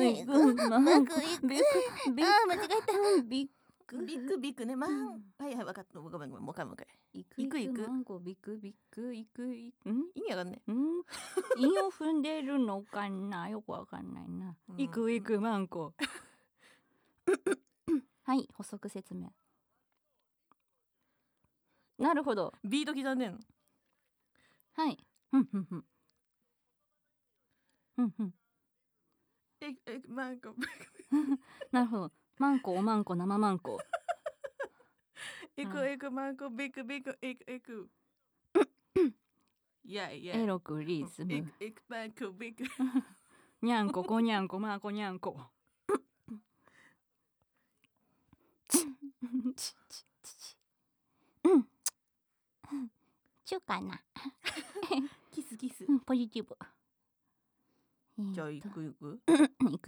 ビッグマンコビッグビッあー間違えた。 ビッグビッグビッグね、はいはい、分かった。ごめんごめん、もう一回もう一回。 行くマンコビッグビッグ行く意味わかんね韻を踏んでるのかな、よくわかんないな。行くマンコはい、補足説明。なるほど。 ビート刻んでんの。 はい。 マンコなるほど。マンコおマンコ生マンコ。 エクマンコビッグビッグエクいやエロクリズム。 エクマンコビッグにゃんここにゃんこマーコにゃんこ。ちゅうかな。 キスキス。 ポジティブ。 じゃあ行く。